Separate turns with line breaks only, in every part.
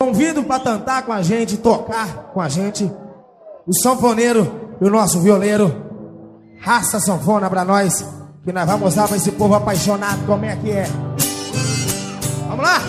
Convido para cantar com a gente, tocar com a gente, o sanfoneiro e o nosso violeiro. Raça sanfona pra nós, que nós vamos mostrar pra esse povo apaixonado como é que é. Vamos lá!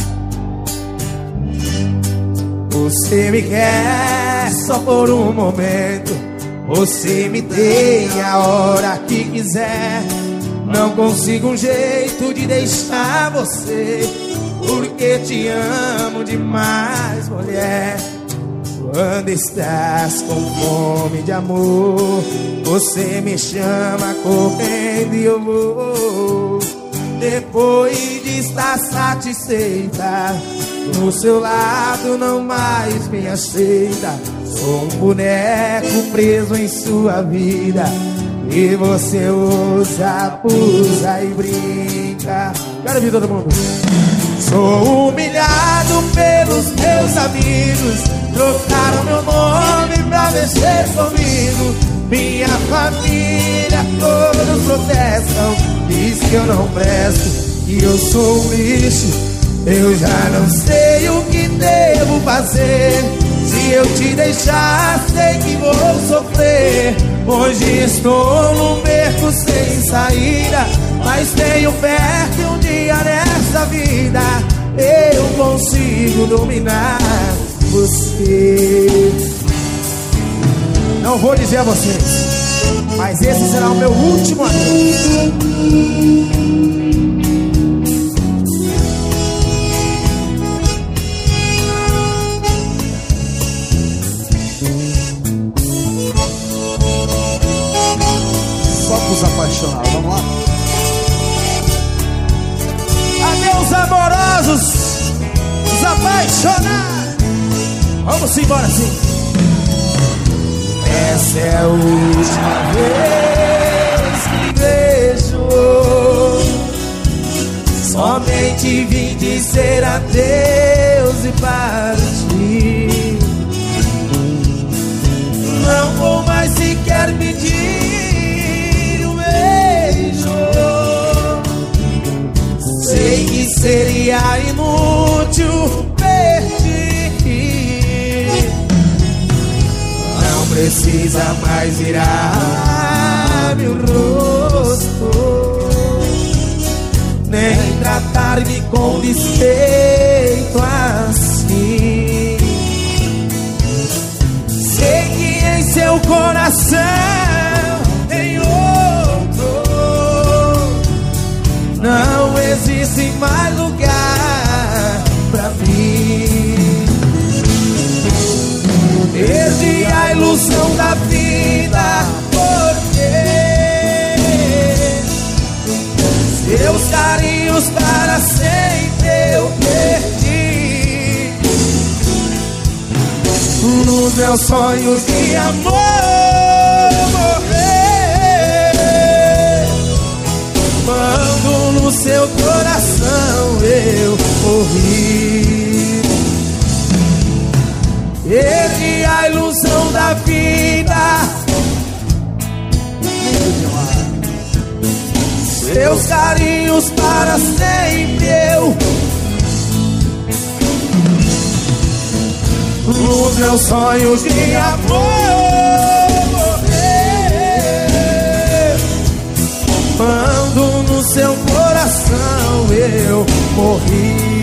Você me quer só por um momento, você me tem a hora que quiser. Não consigo um jeito de deixar você, porque te amo demais, mulher. Quando estás com fome de amor, você me chama correndo e eu vou. Depois de estar satisfeita, do seu lado não mais me aceita. Sou um boneco preso em sua vida, e você usa, abusa e brinca. Quero ouvir todo mundo. Sou humilhado pelos meus amigos, trocaram meu nome pra mexer comigo. Minha família todos protestam, diz que eu não presto, que eu sou um lixo. Eu já não sei o que devo fazer. Se eu te deixar, sei que vou sofrer. Hoje estou num beco sem saída, mas tenho fé que um dia nessa vida eu consigo dominar você. Não vou dizer a vocês, mas esse será o meu último adeus.
Os apaixonados, vamos lá.
Adeus amorosos, os apaixonados. Vamos embora sim. Essa é a última vez que vejo. Somente vim dizer adeus e partir. Não vou mais sequer pedir. Sei que seria inútil perder. Não precisa mais virar meu rosto, nem tratar-me com despeito assim. Sei que em seu coração tem outro. Não existe mais lugar pra mim. Perdi a ilusão da vida, porque seus carinhos para sempre eu perdi. Nos meus sonhos de amor morrer, quando no seu coração eu morri. Perdi a ilusão da vida, seus carinhos para sempre eu. Nos meus sonhos de amor morrer, quando no seu coração eu morri.